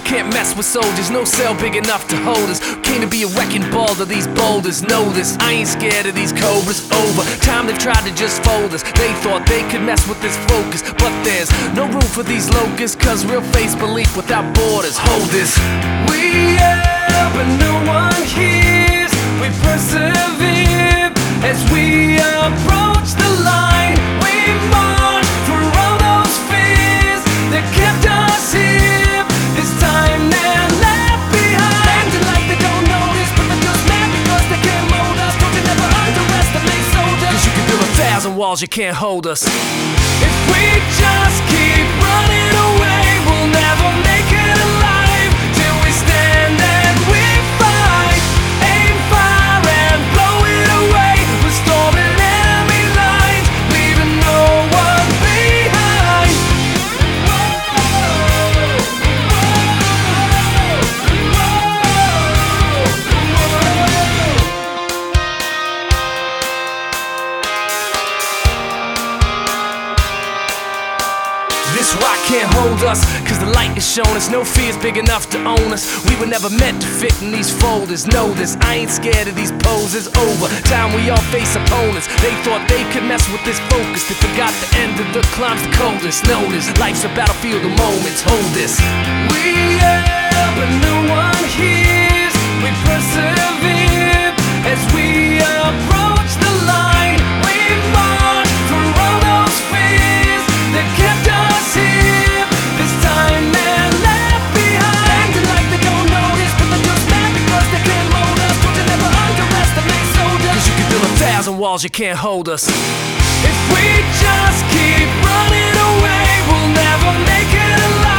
Can't mess with soldiers, no cell big enough to hold us. Came to be a wrecking ball to these boulders. Know this, I ain't scared of these cobras. Over time they've tried to just fold us. They thought they could mess with this focus, but there's no room for these locusts, cause real face belief without borders. Hold this. We yell but no one hears. We persevere as we approach the line. We march for all those fears that kept us here. This time they're left behind, and like they don't notice, but they're just mad because they can't mold us. Don't you never underestimate soldiers, cause you can build 1,000 walls, you can't hold us. If we just keep running away, we'll never make it alive. Till we stand and we fight, aim fire and blow it away. We're storming enemy lines, leaving no one behind. This rock can't hold us, cause the light is shown us. No fear's big enough to own us. We were never meant to fit in these folders. Know this, I ain't scared of these poses. Over time we all face opponents. They thought they could mess with this focus. They forgot the end of the climb's the coldest. Know this, life's a battlefield of moments. Hold this. We yell but no one hears. We persevere as we approach the line. We march for all those fears that kept us here. This time they're left behind, and like they don't notice, but they're just mad because they can't mold us. Don't you never underestimate soldiers, cause you can build 1,000 walls, you can't hold us. If we just keep running away, we'll never make it alive.